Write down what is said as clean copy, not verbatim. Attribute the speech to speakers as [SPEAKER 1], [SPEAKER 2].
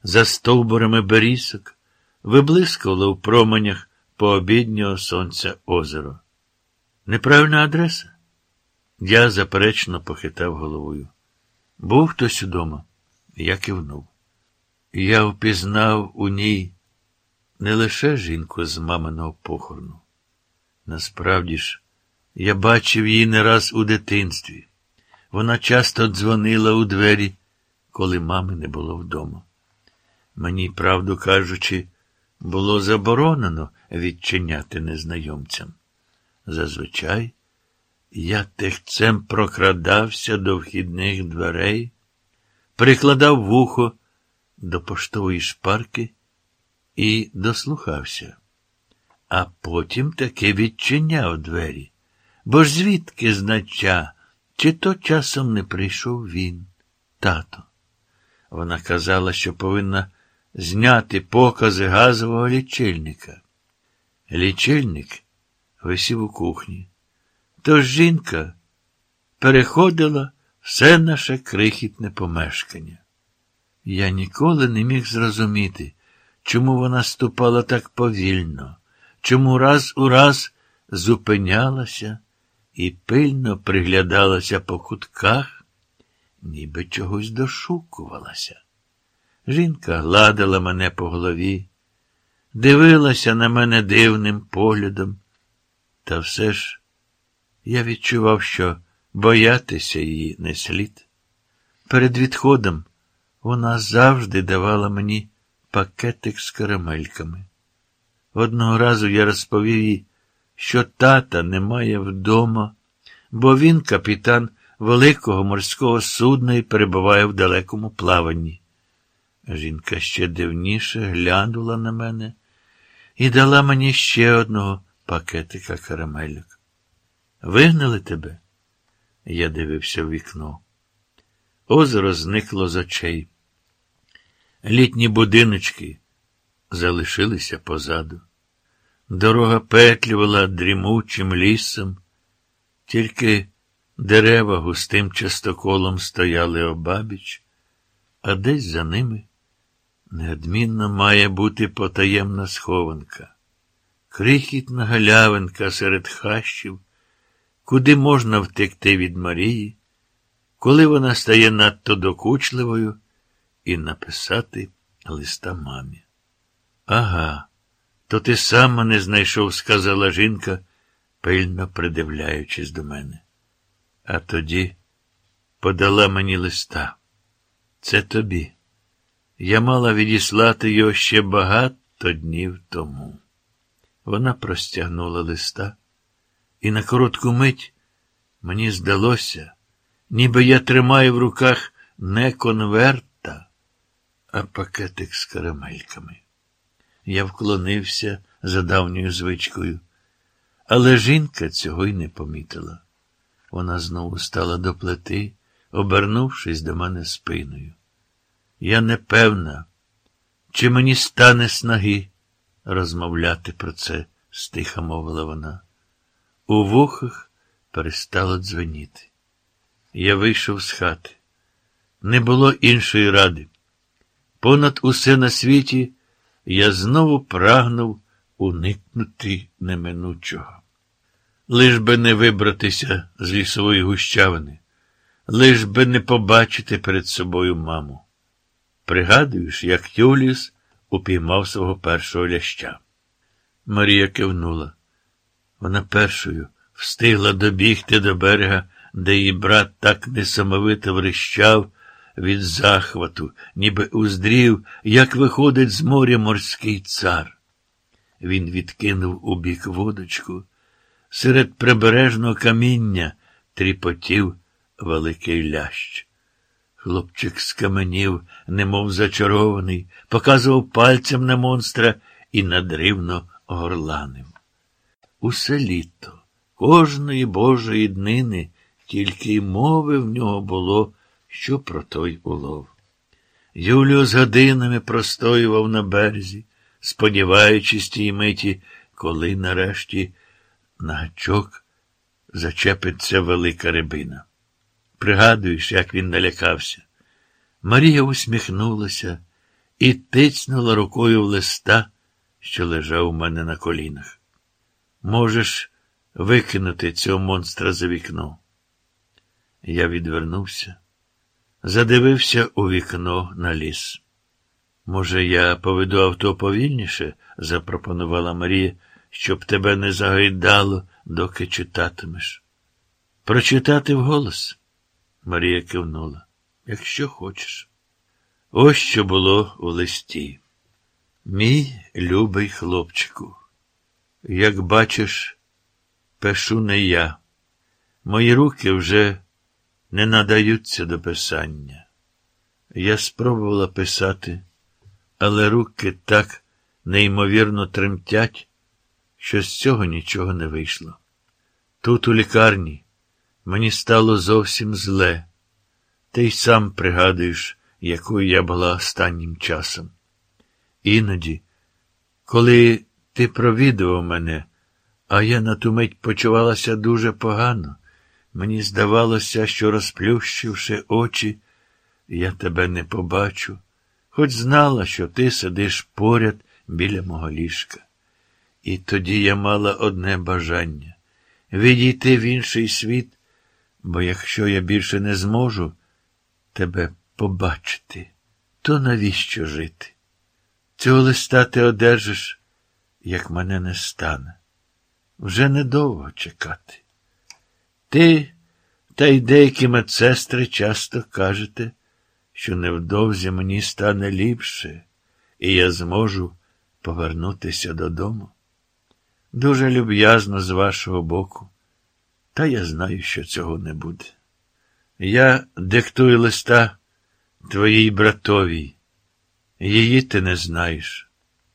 [SPEAKER 1] за стовбурами берізок, виблискувало в променях пообіднього сонця озеро. Неправильна адреса? Я заперечно похитав головою. Був хтось удома? Я кивнув. Я впізнав у ній не лише жінку з маминого похорону. Насправді ж, я бачив її не раз у дитинстві. Вона часто дзвонила у двері, коли мами не було вдома. Мені, правду кажучи, було заборонено відчиняти незнайомцям. Зазвичай я тихцем прокрадався до вхідних дверей, прикладав вухо до поштової шпарки і дослухався. А потім таки відчиняв двері. Бо ж звідки знаття, чи то часом не прийшов він, тато? Вона казала, що повинна зняти покази газового лічильника. Лічильник висів у кухні. Тож жінка переходила все наше крихітне помешкання. Я ніколи не міг зрозуміти, чому вона ступала так повільно, чому раз у раз зупинялася і пильно приглядалася по кутках, ніби чогось дошукувалася. Жінка гладила мене по голові, дивилася на мене дивним поглядом, та все ж я відчував, що боятися її не слід. Перед відходом вона завжди давала мені пакетик з карамельками. Одного разу я розповів їй, що тата немає вдома, бо він капітан великого морського судна і перебуває в далекому плаванні. Жінка ще дивніше глянула на мене і дала мені ще одного пакетика карамельок. Вигнали тебе? Я дивився в вікно. Озеро зникло з очей. Літні будиночки залишилися позаду. Дорога петлювала дрімучим лісом, тільки дерева густим частоколом стояли обабіч, а десь за ними неодмінно має бути потаємна схованка. Крихітна галявинка серед хащів, куди можна втекти від Марії, коли вона стає надто докучливою, і написати листа мамі. Ага, то ти сам мене знайшов, сказала жінка, пильно придивляючись до мене. А тоді подала мені листа. Це тобі. Я мала відіслати його ще багато днів тому. Вона простягнула листа, і на коротку мить мені здалося, ніби я тримаю в руках не конверта, а пакетик з карамельками. Я вклонився за давньою звичкою, але жінка цього й не помітила. Вона знову стала до плити, обернувшись до мене спиною. Я не певна, чи мені стане снаги розмовляти про це, стиха мовила вона. У вухах перестало дзвеніти. Я вийшов з хати. Не було іншої ради. Понад усе на світі я знову прагнув уникнути неминучого. Лиш би не вибратися з лісової гущавини, лиш би не побачити перед собою маму. Пригадуєш, як Юліус упіймав свого першого ляща? Марія кивнула. Вона першою встигла добігти до берега, де її брат так несамовито врищав від захвату, ніби уздрів, як виходить з моря морський цар. Він відкинув у бік водочку. Серед прибережного каміння тріпотів великий лящ. Хлопчик скаменів, немов зачарований, показував пальцем на монстра і надривно горланив. Усе літо, кожної божої днини, тільки й мови в нього було, що про той улов. Юліус годинами простоював на березі, сподіваючись тій миті, коли нарешті на гачок зачепиться велика рибина. Пригадуєш, як він налякався? Марія усміхнулася і тицнула рукою в листа, що лежав у мене на колінах. Можеш викинути цього монстра за вікно. Я відвернувся, задивився у вікно на ліс. Може, я поведу авто повільніше, запропонувала Марія, щоб тебе не загайдало, доки читатимеш. Прочитати вголос? Марія кивнула. Якщо хочеш. Ось що було у листі. Мій любий хлопчику, як бачиш, пишу не я. Мої руки вже не надаються до писання. Я спробувала писати, але руки так неймовірно тремтять, що з цього нічого не вийшло. Тут, у лікарні, мені стало зовсім зле. Ти й сам пригадуєш, якою я була останнім часом. Іноді, коли ти провідував мене, а я на ту мить почувалася дуже погано, мені здавалося, що, розплющивши очі, я тебе не побачу, хоч знала, що ти сидиш поряд біля мого ліжка. І тоді я мала одне бажання – відійти в інший світ, бо якщо я більше не зможу тебе побачити, то навіщо жити? Цього листа ти одержиш, як мене не стане. Вже недовго чекати. Ти та й деякі медсестри часто кажете, що невдовзі мені стане ліпше, і я зможу повернутися додому. Дуже люб'язно з вашого боку, та я знаю, що цього не буде. Я диктую листа твоїй братовій. Її ти не знаєш.